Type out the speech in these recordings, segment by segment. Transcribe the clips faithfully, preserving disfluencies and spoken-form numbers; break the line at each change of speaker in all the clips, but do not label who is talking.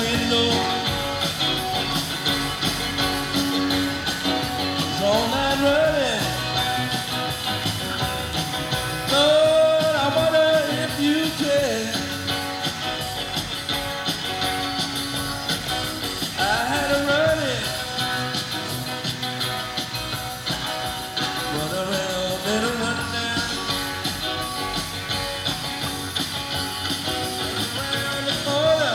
laying low. It's all night running. Lord, I wonder if you care. I had to run it. Run around, better run down. Around the corner.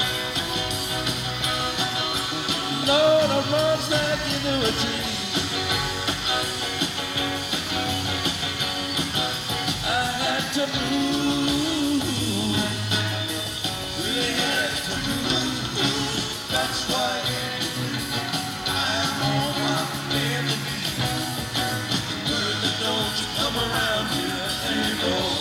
Lord, I run like into a tree. I had to move. Really had to move. That's why I'm on my bed. Girl, don't you come around here anymore.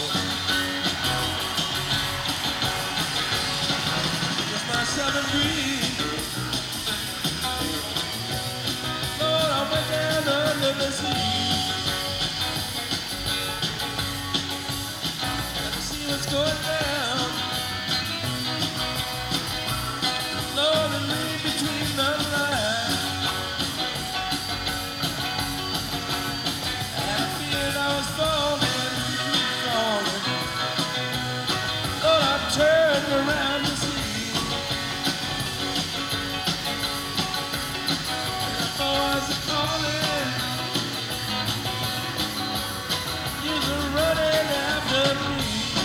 It's my southern breeze. Lord, I went down under the sea. Got to see what's going down. Lord, and read between the lines. I feared I was falling, falling. Lord, I turned around to see. And the boys are calling. You're running after me.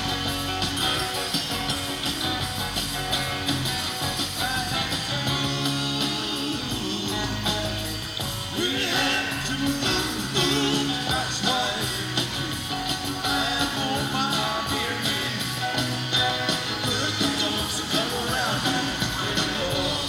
I had to move. Really had to move. That's why I'm on my period. Working don't come around anymore.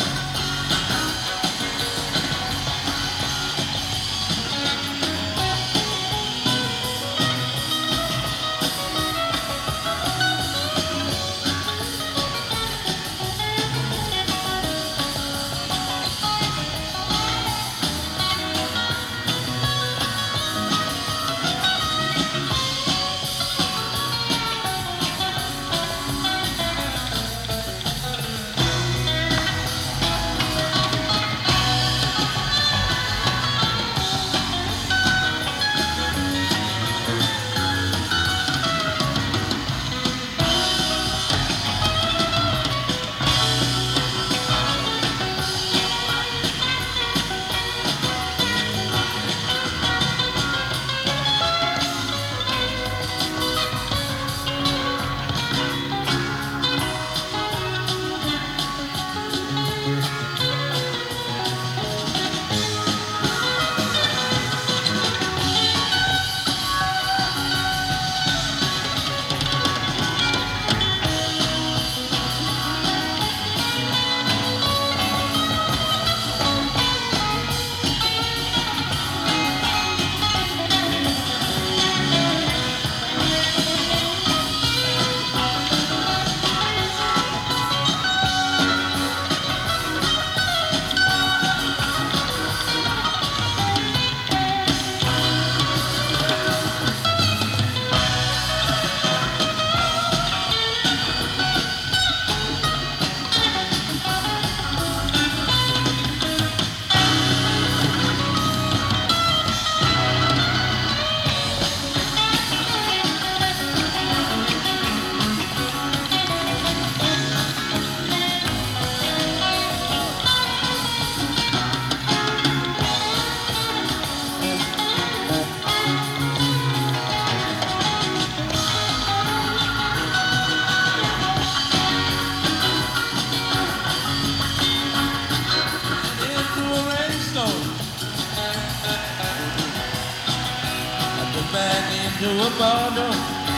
Back into a bottle.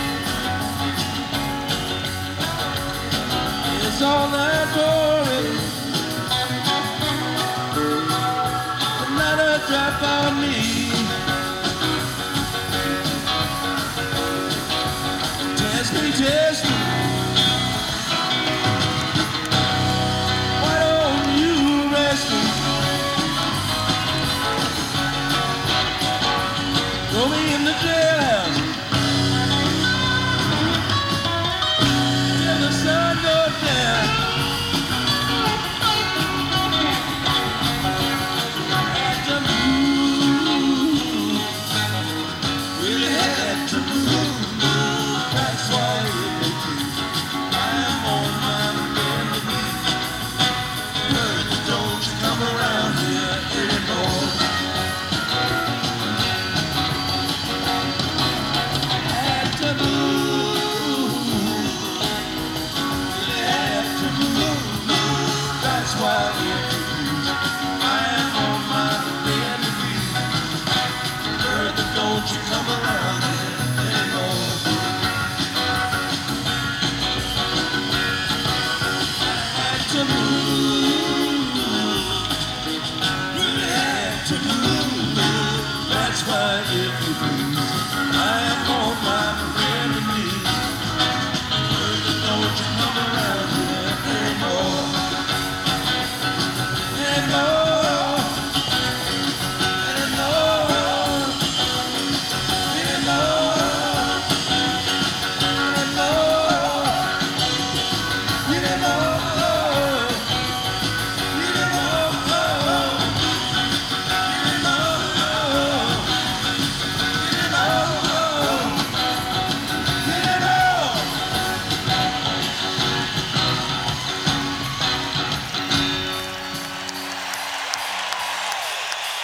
It's all that boring. Another drop on me. Test me, test me. Why don't you rest me? Throw me in the jailhouse till the sun goes down. That's why if you please, I am on my bed to breathe. Bertha, don't you come around anymore. I had to move, really had to move. That's why if you please,